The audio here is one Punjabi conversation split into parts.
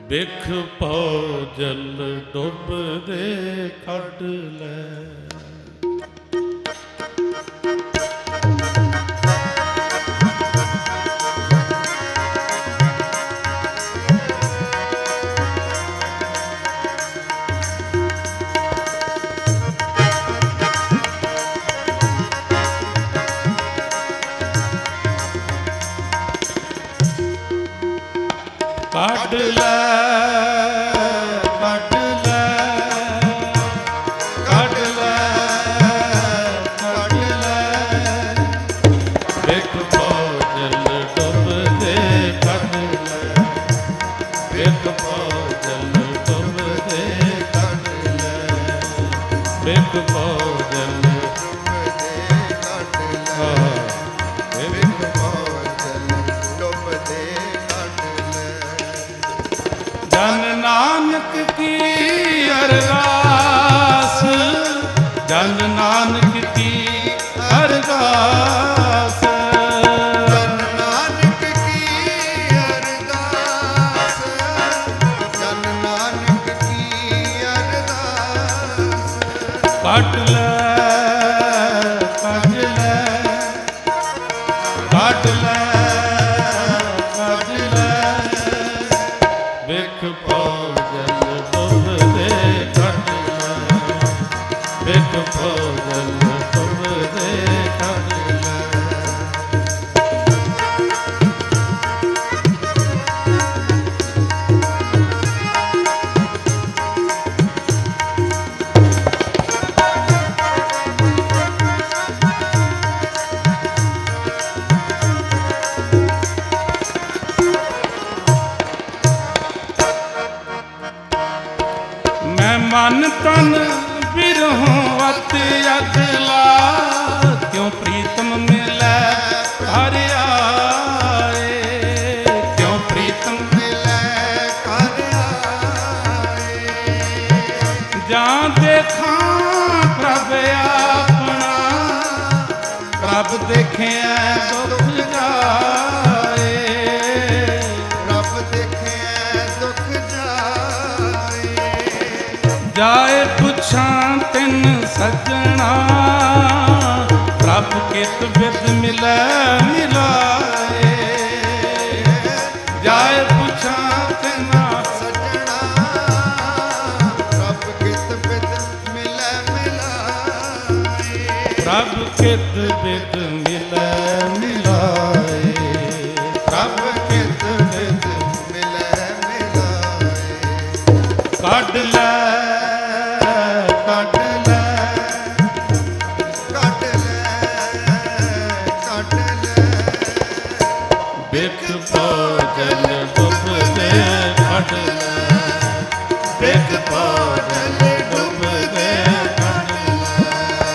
ਬਿਖ ਪਾਉ ਜਲ ਡੁੱਬਦੇ ਕੱਢ ਲੈ। ਕੱਢ ਲੈ ਕੱਢ ਲੈ ਕੱਢ ਲੈ ਕੱਢ ਲੈ ਬਿਖ ਪਾਉ ਜਲ ਡੁੱਬਦੇ ਕੱਢ ਲੈ। ਬਿਖ ਪਾਉ ਜਲ ਡੁੱਬਦੇ ਕੱਢ ਲੈ। ਬਿਖ ਪਾਉ ਜਲ ਡੁੱਬਦੇ ਕੱਢ ਲੈ। ਬਿਖ ਪਾਉ ਜਲ ਡੁੱਬਦੇ ਜਨ ਨਾਨਕ ਕੀ ਅਰਦਾਸ। ਜਨ ਨਾਨਕ ਕੀ ਅਰਦਾਸ। ਜਨ ਨਾਨਕ ਕੀ ਅਰਦਾਸ। ਜਨ ਨਾਨਕ ਕੀ ਅਰਦਾਸ। ਕੱਢ ਲੈ ਕੱਢ ਲੈ ਕੱਢ ਲੈ ਕੱਢ ਲੈ। ਬਿਖ ਪਾਉ ਜਲ ਡੁੱਬਦੇ ਕੱਢ ਲੈ। ਬਿਖ ਪਾਉ ਜਲ ਡੁੱਬਦੇ ਕੱਢ ਲੈ। ਮੈਂ ਮਨ ਤਨ ਬਿਰਹੋਂ ਅਤ ਅਗਲਾ। ਕਿਉਂ ਪ੍ਰੀਤਮ ਮਿਲੈ ਘਰ ਆਏ। ਕਿਉਂ ਪ੍ਰੀਤਮ ਮਿਲੈ ਘਰ ਆਏ। ਜਾਂ ਦੇਖਾਂ ਪ੍ਰਭ ਆਪਣਾ। ਪ੍ਰਭ ਦੇਖਿਆ ਦੁਖ ਜਾਏ। ਰੱਬ ਦੇਖਿਆ ਦੁਖ ਜਾਏ। ਜਾਏ ਪੁੱਛਾਂ ਤਿੰਨ ਸੱਜਣਾ। ਪ੍ਰਭ ਕਿਤ ਬਿਦ ਮਿਲੈ ਮਿਲਾਏ। ਜਾਏ ਪੁੱਛਾਂ ਤਿੰਨ ਸੱਜਣਾ। ਰੱਬ ਕਿਤ ਬਿਦ ਮਿਲੈ ਮਿਲਾਏ। ਪ੍ਰਭ ਕਿਤ ਬਿਦ ਮਿਲੈ ਮਿਲਾਏ। ਰੱਬ ਕਿਤ ਬਿਦ ਮਿਲੈ ਮਿਲਾਏ। ਕੱਢ ਲੈ ਕੱਢ ਲੈ ਕੱਢ ਲੈ ਕੱਢ ਲੈ। ਬਿਖ ਪਾਉ ਜਲ ਡੁੱਬਦੇ ਕੱਢ ਲੈ। ਬਿਖ ਪਾਉ ਜਲ ਡੁੱਬਦੇ ਕੱਢ ਲੈ।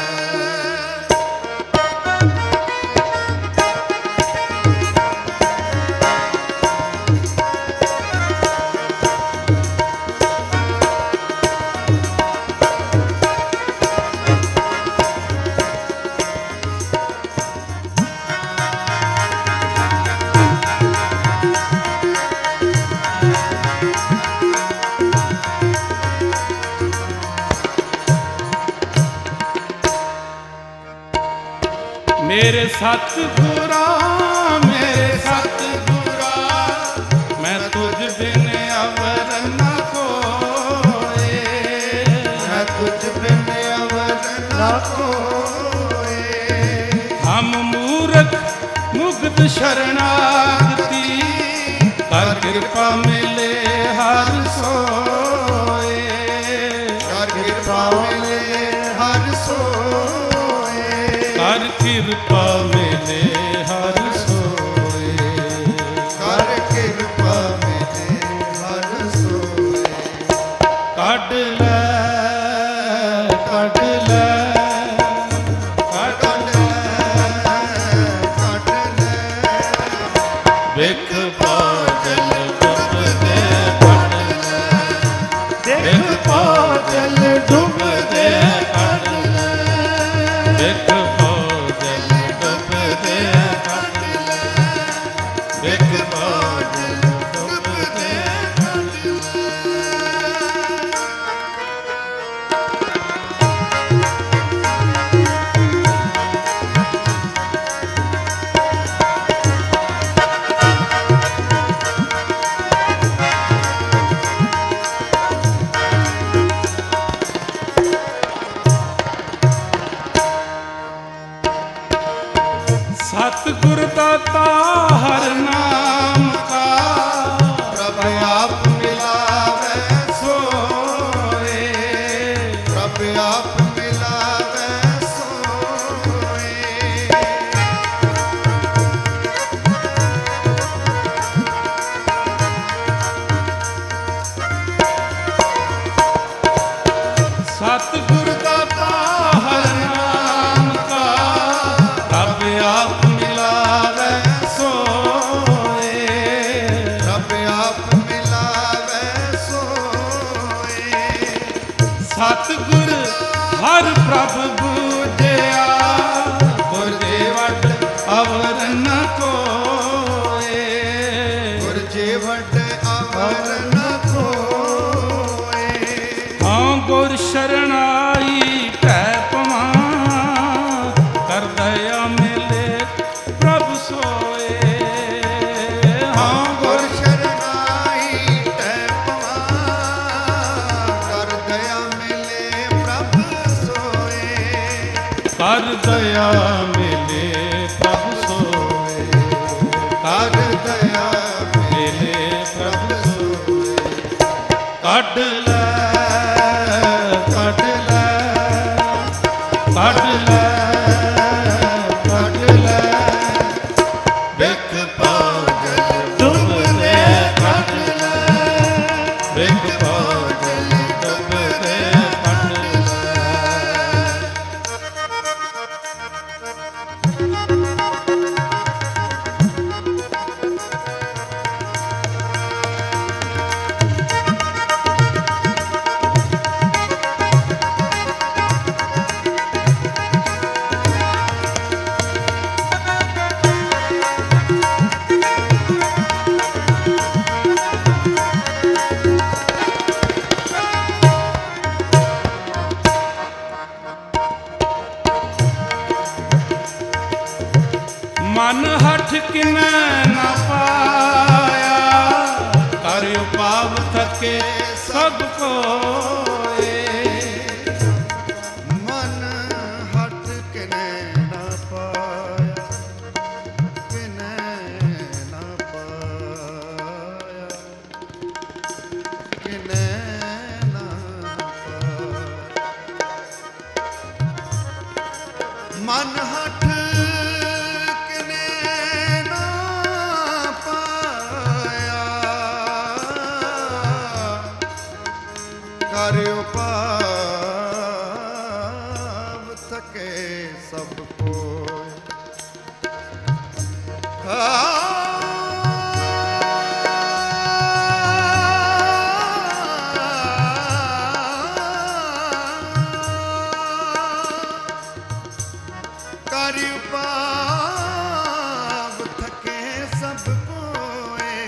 ਮੇਰੇ ਸਤਿਗੁਰਾ ਮੇਰੇ ਸਤਿਗੁਰਾ। ਮੈਂ ਤੁਝ ਬਿਨ ਅਵਰ ਨ ਕੋਏ। ਮੈਂ ਤੁਝ ਬਿਨ ਅਵਰ ਨਾ ਕੋਏ। ਹਮ ਮੂਰਖ ਮੁਗਧ ਸ਼ਰਨਾਗਤੀ। ਕਰ ਕਿਰਪਾ ਮਿਲੇ ਹਰ ਸੋਏ। ਕਰ ਕਿਰਪਾ ਮਿਲੇ ਹਰ ਸੋਏ। ਕਰ ਕਿਰਪਾ ਮਿਲੇ ਹਰ ਸੋਏ। ਕਰ ਕਿਰਪਾ ਮਿਲੇ ਹਰ ਸੋਏ। ਕੱਢ ਲੈ ਕੱਢ ਲੈ ਕੱਢ ਕੱਢ ਲੈ ਕੱਢ ਲੈ। ਬਿਖ ਪਾਉ ਜਲ ਡੁੱਬਦੇ ਕੱਢ ਲੈ। ਬਿਖ ਪਾਉ ਜਲ ਡੁੱਬਦੇ ਕੱਢ ਲੈ। ਬਿਖ ਪਾਉ ਜਲ ਡੁੱਬਦੇ ਕੱਢ ਲੈ। ਬਿਖ ਪਾਉ ਜਲ ਡੁੱਬਦੇ ਕੱਢ ਲੈ। सतगुर दाता हर नाम का प्रभ आप मिलावे सोए। प्रभ आप मिलावे सोए। सतगुर दाता हर नाम का प्रभ आप मिलावे सोए। प्रभ आप मिलावे सोए। सतगुर हर प्रभ बूझिया गुर जेवट अवर न कोए। गुर जेवट अवर न कोए। हाँ गुर शरणाई टै पवां कर दया मिले प्रभु सोए। हाँ गुर शरणाई तै पवां कर दया मिले प्रभ सोए। कर दया मिले प्रभु सोए। कर दया मिले प्रभु सोए। ਕੱਢ ਲੈ ਕੱਢ ਲੈ ਕੱਢ ਲੈ ਕੱਢ ਲੈ ਬਿਖ ਪਾਗਲ ਡੁੱਬਦੇ ਕੱਢ ਲੈ ਬਿਖ ਪਾਗਲ ਡੁੱਬਦੇ ਕੱਢ ਲੈ। ਮਨ ਹਠ ਕਿਨੈ ਨਾ ਪਾਇਆ ਕਰ ਉਪਾਵ ਥਕੇ ਸਭ ਕੋਏ। ਮਨ ਹਟ ਕਿਨੈ ਨਾ ਪਾਇਆ ਕਿਨੈ ਨਾ ਪਾਇਆ ਕਿਨੈ ਨਾ ਪਾਇਆ। ਮਨ ਹਟ ਕਿਨੈ ਨਾ ਪਾਇਆ ਕਰ ਉਪਾਵ ਥਕੇ ਸਭ ਕੋਇ। ਕਰ ਉਪਾਵ ਥਕੇ ਸਭ ਕੋਇ।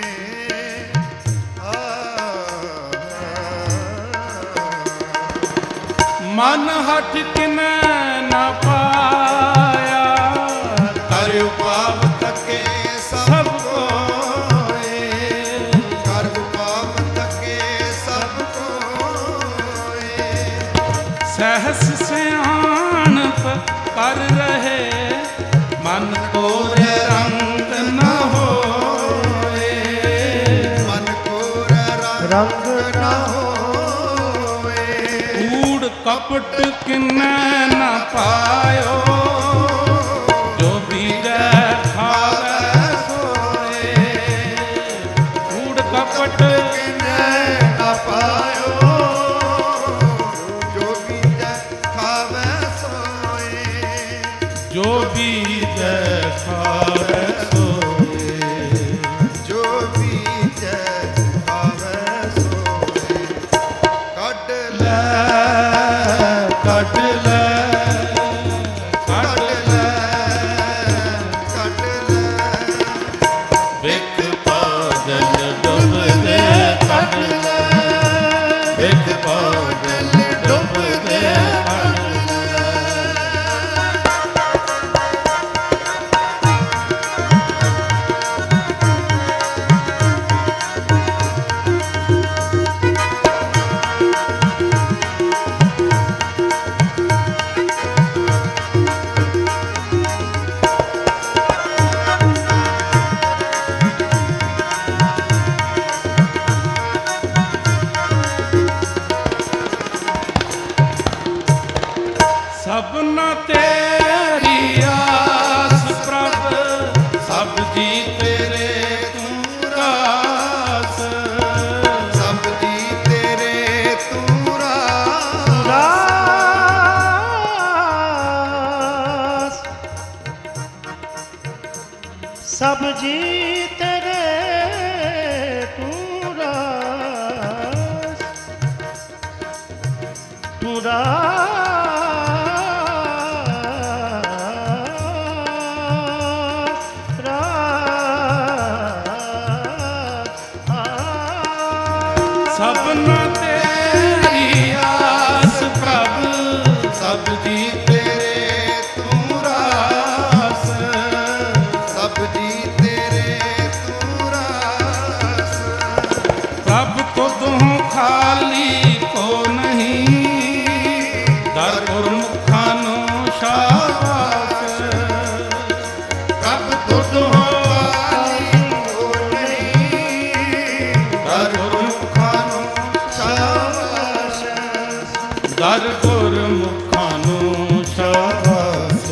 ਮਨ ਹਠ ਕਿਨੈ ਨਾ ਪਾਇਆ ਕਰ ਉਪਾਵ ਥਕੇ ਸਭ ਸਭ ਕੋਏ। ਕਰ ਉਪਾਵ ਥਕੇ ਸਭ ਕੋਇ। ਸਹਸ ਸਿਆਣਪ ਕਰ ਰਹੇ ਮਨ ਕੋਰੇ ਰੰਗ ਨ ਹੋਏ। ਮਨ ਕੋਰ ਰੰਗ ਨਾ ਹੋਵੇ। ਕੂੜ ਕਪਟ ਕਿਨੈ ਨਾ ਪਾਇਓ ਜੋ ਬੀਜੈ ਖਾਵੈ ਸੋਏ। ਕੂੜ ਕਪਟ ਕਿਨੈ ਨਾ ਪਾਇਓ ਜੋ ਬੀਜੈ ਖਾਵੈ ਸੋਏ। ਜੋ ਬੀਜੈ ਖਾਵੈ ਸੋਏ। ਜੋ ਬੀਜੈ ਖਾਵੈ ਸੋਏ। ਕੱਢ ਲੈ ਕੱਢ ਲੈ ਕੱਢ ਸਭ ਜੀ ਤੇਰੇ ਤੂੰ ਰਾਸ ਤੂੰ ਸਭਨਾ ਤੇਰੀ ਆਸ ਪ੍ਰਭ, ਸਭ ਜੀ ਤੇਰੇ ਤੂੰ ਰਾਸ, ਸਭ ਜੀ ਤੇਰੇ ਤੂੰ ਰਾਸ। ਪ੍ਰਭ ਤੁਧੋਂ ਖਾਲੀ ਕੋ ਨਹੀਂ, ਦਰ ਗੁਰਮੁਖਾਂ ਨੂੰ ਸ਼ਾਬਾਸ਼। ਪ੍ਰਭ ਤੁਧੋਂ ਖਾਲੀ ਕੋ ਨਹੀਂ, ਦਰ ਗੁਰਮੁਖਾਂ ਨੂੰ ਸ਼ਾਬਾਸ਼। ਦਰ ਗੁਰਮੁਖਾਂ ਨੂੰ ਸ਼ਾਬਾਸ਼।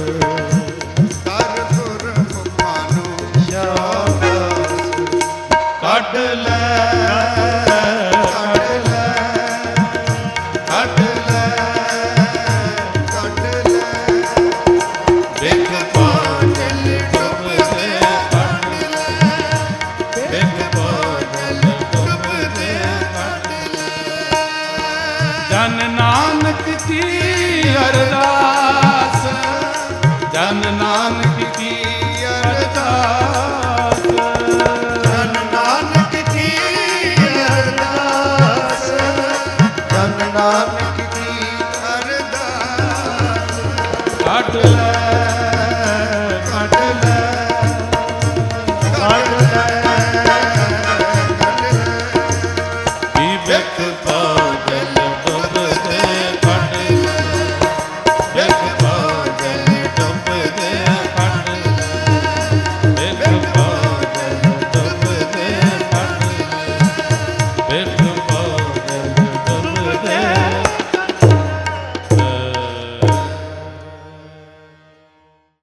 ਦਰ ਗੁਰਮੁਖਾਂ ਨੂੰ ਸ਼ਾਬਾਸ਼। ਕੱਢ ਲੈ